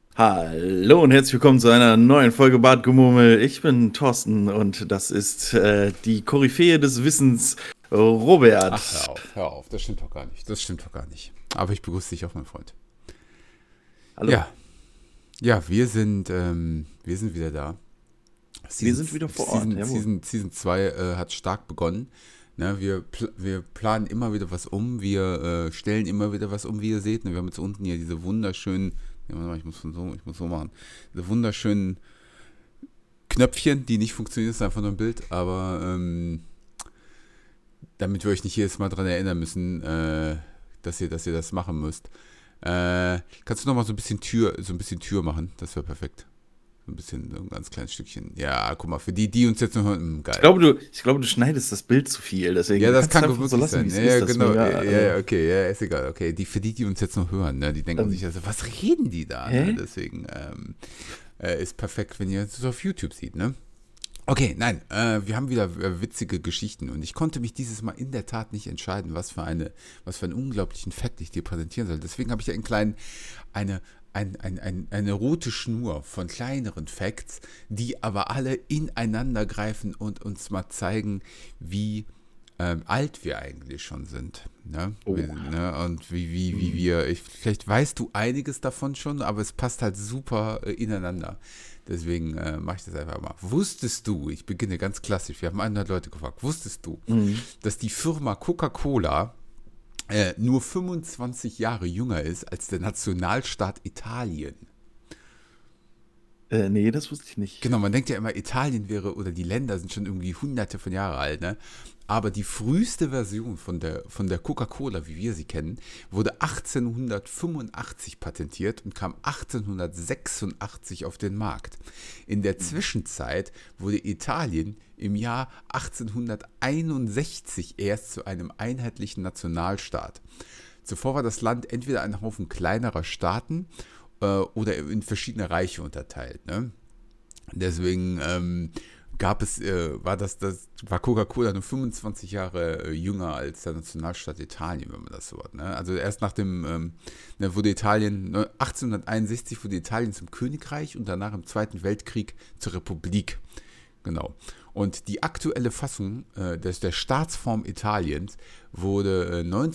Hallo und herzlich willkommen zu einer neuen Folge Bartgemummel. Ich bin Thorsten und das ist die Koryphäe des Wissens, Ach, Robert. hör auf, das stimmt doch gar nicht. Das stimmt doch gar nicht. Aber ich begrüße dich auch, mein Freund. Hallo, Ja, ja, wir sind wieder da. wir sind wieder vor Ort, jawohl. Season 2 hat stark begonnen. Ne, wir planen immer wieder was um, wir stellen immer wieder was um, wie ihr seht. Ne, wir haben jetzt unten hier diese wunderschönen, ja, warte mal, ich muss so machen, diese wunderschönen Knöpfchen, die nicht funktionieren, ist einfach nur ein Bild, aber damit wir euch nicht jedes Mal daran erinnern müssen, dass ihr das machen müsst. Kannst du noch mal so ein bisschen Tür machen? Das wäre perfekt. So ein ganz kleines Stückchen. Ja, guck mal, für die uns jetzt noch hören, Ich geil. glaube, du schneidest das Bild zu viel, Ja, deswegen das kannst du es kann gut einfach so möglich lassen, wie sein. es Ja, ist. ja, Das ist genau. mega, Ja, ja, okay, ja, ist egal. Okay, für die uns jetzt noch hören, ne, die denken sich ähm, also, was reden die da? Ne? hä? Deswegen ist perfekt, wenn ihr es auf YouTube seht, ne? Okay, nein, wir haben wieder witzige Geschichten und ich konnte mich dieses Mal in der Tat nicht entscheiden, was für einen unglaublichen Fact ich dir präsentieren soll. Deswegen habe ich eine, eine rote Schnur von kleineren Facts, die aber alle ineinander greifen und uns mal zeigen, wie alt wir eigentlich schon sind. Ne? Oh. Ne? Und wie Hm. vielleicht weißt du einiges davon schon, aber es passt halt super ineinander. Deswegen mache ich das einfach mal. Wusstest du, ich beginne ganz klassisch, wir haben 100 Leute gefragt, wusstest du, Mhm. dass die Firma Coca-Cola nur 25 Jahre jünger ist als der Nationalstaat Italien? Nee, das wusste ich nicht. Genau, man denkt ja immer, Italien wäre oder die Länder sind schon irgendwie hunderte von Jahren alt, ne? Aber die früheste Version von der Coca-Cola, wie wir sie kennen, wurde 1885 patentiert und kam 1886 auf den Markt. In der Mhm. Zwischenzeit wurde Italien im Jahr 1861 erst zu einem einheitlichen Nationalstaat. Zuvor war das Land entweder ein Haufen kleinerer Staaten oder in verschiedene Reiche unterteilt. Ne? Deswegen war Coca-Cola nur 25 Jahre jünger als der Nationalstaat Italien, wenn man das so hat. Ne? Also erst nach dem, wurde Italien, 1861 wurde Italien zum Königreich und danach im Zweiten Weltkrieg zur Republik. Genau. Und die aktuelle Fassung der Staatsform Italiens wurde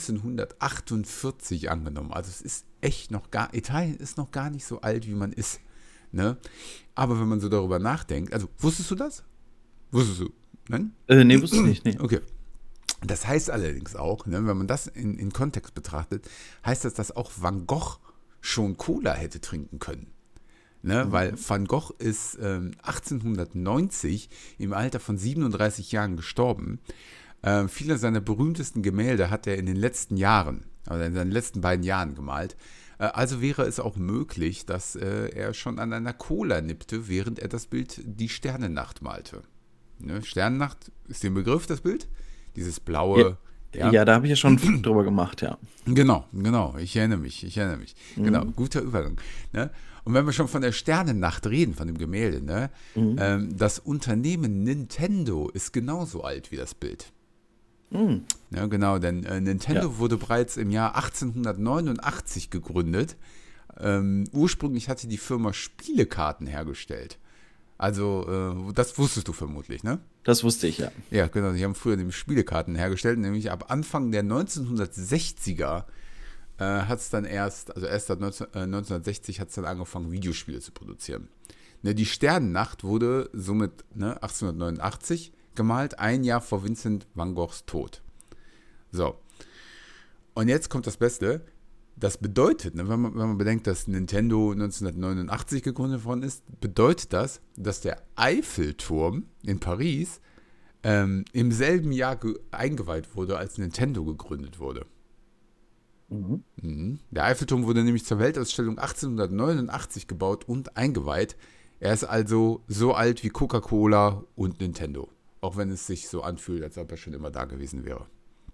1948 angenommen. Also es ist echt Italien ist noch gar nicht so alt, wie man ist. Ne? Aber wenn man so darüber nachdenkt, also wusstest du das? Wusstest du? Nein? Nee, wusste ich nicht, nee. Okay. Das heißt allerdings auch, ne, wenn man das in Kontext betrachtet, heißt das, dass auch Van Gogh schon Cola hätte trinken können. Ne, weil Mhm. Van Gogh ist 1890 im Alter von 37 Jahren gestorben. Viele seiner berühmtesten Gemälde hat er in den letzten Jahren, also in seinen letzten beiden Jahren gemalt. Also wäre es auch möglich, dass er schon an einer Cola nippte, während er das Bild Die Sternennacht malte. Ne? Sternennacht ist der Begriff, das Bild? Dieses Ja, blaue, ja? ja, da habe ich ja schon einen Fact drüber gemacht, ja. Genau, ich erinnere mich. Genau, Mhm. guter Übergang. Ne? Und wenn wir schon von der Sternennacht reden, von dem Gemälde, ne? Mhm. Das Unternehmen Nintendo ist genauso alt wie das Bild. Mhm. Ja, genau, denn Ja. Nintendo wurde bereits im Jahr 1889 gegründet. Ursprünglich hatte die Firma Spielekarten hergestellt. Also, das wusstest du vermutlich, ne? Das wusste ich, ja. Ja, genau, die haben früher nämlich Spielekarten hergestellt, nämlich ab Anfang der 1960er hat es dann erst ab 1960 hat es dann angefangen, Videospiele zu produzieren. Ne, die Sternennacht wurde somit 1889 gemalt, ein Jahr vor Vincent van Goghs Tod. So, und jetzt kommt das Beste. Das bedeutet, ne, wenn man bedenkt, dass Nintendo 1989 gegründet worden ist, bedeutet das, dass der Eiffelturm in Paris im selben Jahr eingeweiht wurde, als Nintendo gegründet wurde. Mhm. Mhm. Der Eiffelturm wurde nämlich zur Weltausstellung 1889 gebaut und eingeweiht. Er ist also so alt wie Coca-Cola und Nintendo. Auch wenn es sich so anfühlt, als ob er schon immer da gewesen wäre.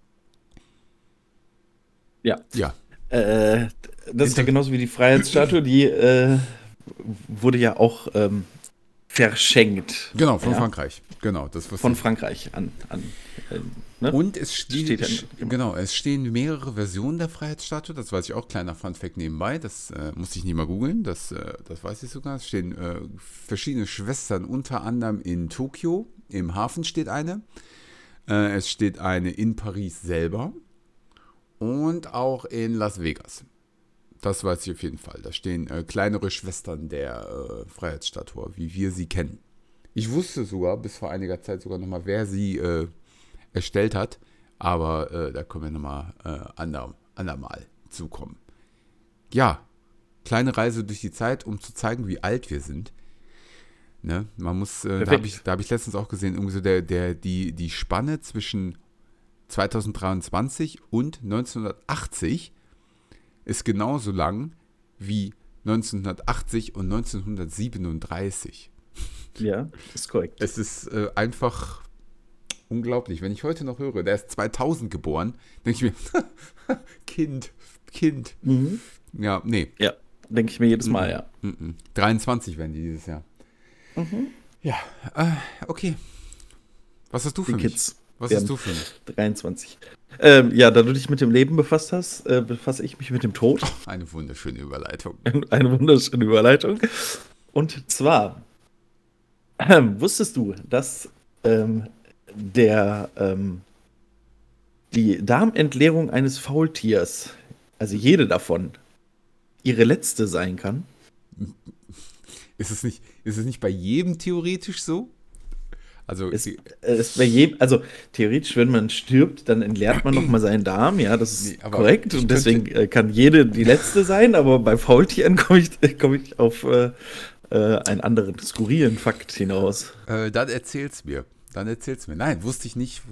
Ja. Ja, Äh, Das ist ja inter genauso wie die Freiheitsstatue, die wurde ja auch verschenkt. Genau, von Ja? Frankreich. Genau, das Von Frankreich ne? Und Steht ja- genau, es stehen mehrere Versionen der Freiheitsstatue, das weiß ich auch, kleiner Funfact nebenbei, das musste ich nicht mal googeln, das weiß ich sogar. Es stehen verschiedene Schwestern, unter anderem in Tokio, im Hafen steht eine, es steht eine in Paris selber und auch in Las Vegas. Das weiß ich auf jeden Fall. Da stehen kleinere Schwestern der Freiheitsstatue, wie wir sie kennen. Ich wusste sogar bis vor einiger Zeit sogar nochmal, wer sie erstellt hat, aber da können wir nochmal andermal zukommen. Ja, kleine Reise durch die Zeit, um zu zeigen, wie alt wir sind. Ne? Man muss, da hab ich letztens auch gesehen, irgendwie so die Spanne zwischen 2023 und 1980 ist genauso lang wie 1980 und 1937. Ja, ist korrekt. Es ist einfach unglaublich. Wenn ich heute noch höre, der ist 2000 geboren, denke ich mir, Kind. Mhm. Ja, nee. Ja, denke ich mir jedes Mal, ja. 23 werden die dieses Jahr. Ja, okay. Was hast du für Die mich? Kids. Was werden hast du für mich? 23. Ja, da du dich mit dem Leben befasst hast, befasse ich mich mit dem Tod. Eine wunderschöne Überleitung. Eine wunderschöne Überleitung. Und zwar, wusstest du, dass die Darmentleerung eines Faultiers, also jede davon, ihre letzte sein kann? Ist es nicht bei jedem theoretisch so? Also, Ist bei jedem, also theoretisch, wenn man stirbt, dann entleert man nochmal seinen Darm, ja, das ist Nee, aber korrekt. Und deswegen kann jede die letzte sein, aber bei Faultieren komme ich auf einen anderen skurrilen Fakt hinaus. dann erzähl's mir. Nein, wusste ich nicht.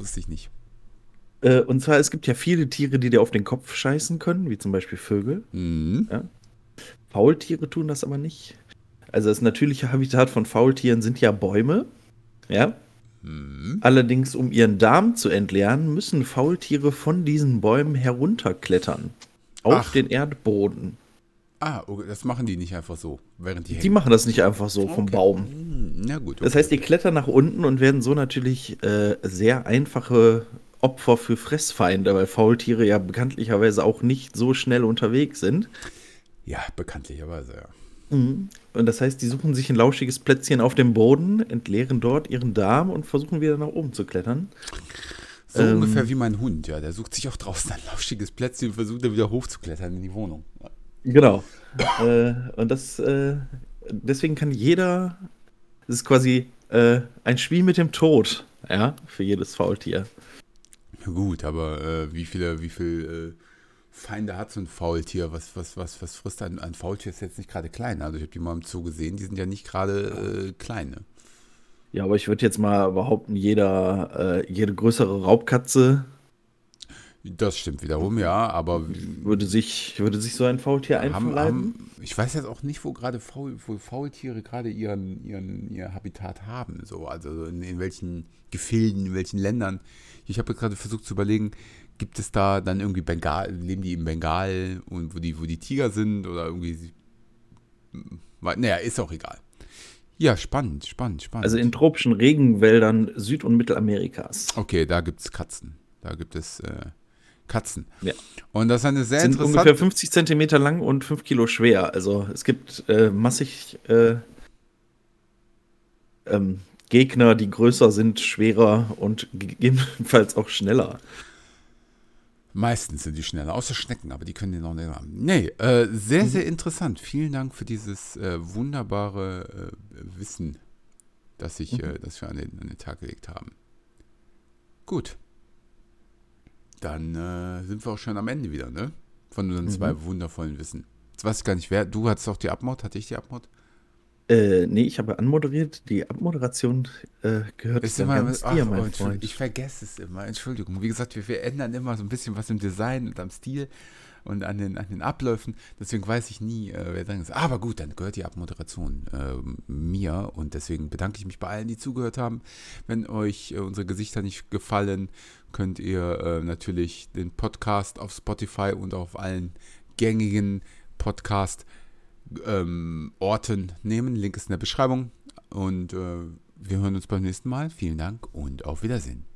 Und zwar, es gibt ja viele Tiere, die dir auf den Kopf scheißen können, wie zum Beispiel Vögel. Mhm. Ja. Faultiere tun das aber nicht. Also das natürliche Habitat von Faultieren sind ja Bäume. Ja. Allerdings, um ihren Darm zu entleeren, müssen Faultiere von diesen Bäumen herunterklettern. Auf Ach. den Erdboden. Okay, das machen die nicht einfach so, während die Die hängen. machen das nicht einfach so vom Baum. Na gut. Das heißt, die klettern nach unten und werden so natürlich sehr einfache Opfer für Fressfeinde, weil Faultiere ja bekanntlicherweise auch nicht so schnell unterwegs sind. Ja, bekanntlicherweise, ja. Und das heißt, die suchen sich ein lauschiges Plätzchen auf dem Boden, entleeren dort ihren Darm und versuchen wieder nach oben zu klettern. So ungefähr wie mein Hund, ja. Der sucht sich auch draußen ein lauschiges Plätzchen und versucht dann wieder hochzuklettern in die Wohnung. Ja. Genau. Und deswegen kann jeder, es ist quasi ein Spiel mit dem Tod, ja, für jedes Faultier. Ja, gut, aber wie viel Feinde hat so ein Faultier? Was frisst ein Faultier? Ist jetzt nicht gerade klein. Also ich habe die mal im Zoo gesehen, die sind ja nicht gerade klein. Ne? Ja, aber ich würde jetzt mal behaupten, jede größere Raubkatze Das stimmt wiederum, ja, aber würde sich so ein Faultier einverleiben. ich weiß jetzt auch nicht, wo Faultiere gerade ihr Habitat haben. So, also in welchen Gefilden, in welchen Ländern. Ich habe gerade versucht zu überlegen, gibt es da dann irgendwie leben die im Bengal und wo die Tiger sind oder irgendwie. Naja, ist auch egal. Ja, spannend. Also in tropischen Regenwäldern Süd- und Mittelamerikas. Okay, da gibt es Katzen. Da gibt es Katzen. Ja. Und das ist eine sehr Sind interessante. ungefähr 50 Zentimeter lang und 5 Kilo schwer. Also es gibt massig Gegner, die größer sind, schwerer und gegebenenfalls auch schneller. Meistens sind die schneller, außer Schnecken, aber die können den noch nicht haben. Nee, sehr, sehr interessant. Vielen Dank für dieses wunderbare Wissen, das wir an den Tag gelegt haben. Gut. Dann sind wir auch schon am Ende wieder, ne? Von unseren zwei wundervollen Wissen. Jetzt weiß ich gar nicht, du hattest doch die Abmod, hatte ich die Abmod? Nee, ich habe anmoderiert. Die Abmoderation gehört Ist dann immer, ganz dir, mein Freund. ich vergesse es immer, Entschuldigung. Wie gesagt, wir ändern immer so ein bisschen was im Design und am Stil und an den Abläufen. Deswegen weiß ich nie, wer dran ist. Aber gut, dann gehört die Abmoderation mir und deswegen bedanke ich mich bei allen, die zugehört haben. Wenn euch unsere Gesichter nicht gefallen, könnt ihr natürlich den Podcast auf Spotify und auf allen gängigen Podcast Orten nehmen. Link ist in der Beschreibung. Und wir hören uns beim nächsten Mal. Vielen Dank und auf Wiedersehen.